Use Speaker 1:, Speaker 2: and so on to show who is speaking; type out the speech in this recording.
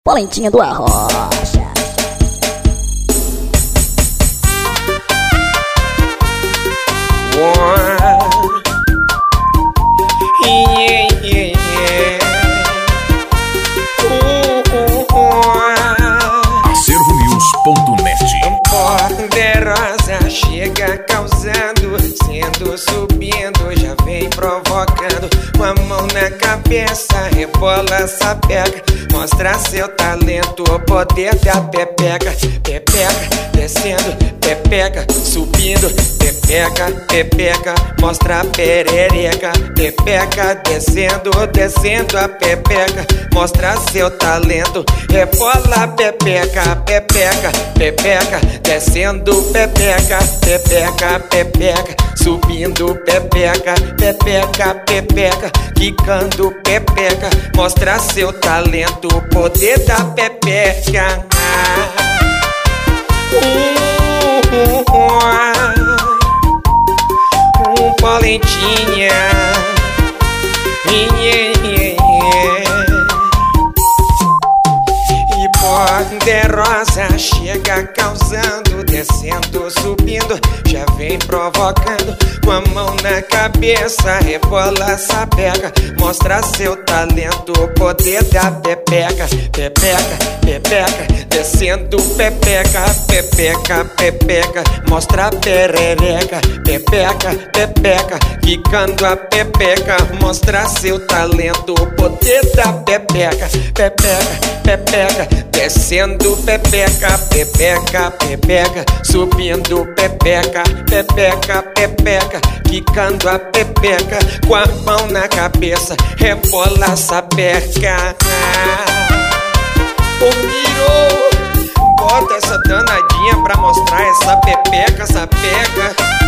Speaker 1: Polentinha do Arrocha.
Speaker 2: Acervonews.net.
Speaker 3: Poderosa chega causando, sendo subindo, já vem provocando. Com a mão na cabeça, rebola, sapeca, mostra seu talento, o poder da pepeca. Pepeca, descendo, pepeca, subindo, pepeca, pepeca, mostra a perereca. Pepeca, descendo, descendo a pepeca, mostra seu talento, rebola, pepeca, pepeca, pepeca, descendo, pepeca, pepeca, pepeca, subindo, pepeca, pepeca, pepeca, quicando, pepeca, mostra seu talento, o poder da pepeca. Polentinha. Poderosa chega causando, descendo, subindo, já vem provocando. Com a mão na cabeça, rebola, sapeca, mostra seu talento, o poder da pepeca. Pepeca, pepeca, descendo, pepeca, pepeca, pepeca, mostra a perereca. Pepeca, pepeca, quicando a pepeca, mostra seu talento, o poder da pepeca. Pepeca, pepeca, descendo, pepeca, pepeca, pepeca, subindo, pepeca, pepeca, pepeca, quicando a pepeca, com a mão na cabeça, rebola, sapeca. Ô Miro, bota essa danadinha pra mostrar essa pepeca, sapeca.